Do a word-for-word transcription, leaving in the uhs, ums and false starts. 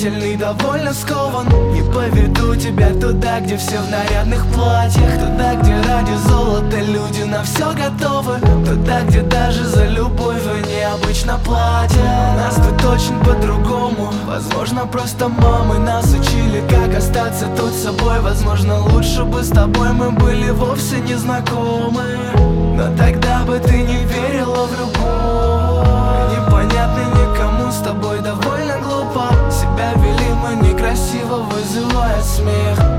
решительный, довольно скован. Не поведу тебя туда, где все в нарядных платьях, туда, где ради золота люди на все готовы, туда, где даже за любовь они обычно платят. У нас тут очень по-другому. Возможно, просто мамы нас учили, как остаться тут собой. Возможно, лучше бы с тобой мы были вовсе не знакомы, но тогда бы ты не верила в любовь. Непонятно никому, с тобой довольно глупо себя вели мы некрасиво, вызывая смех.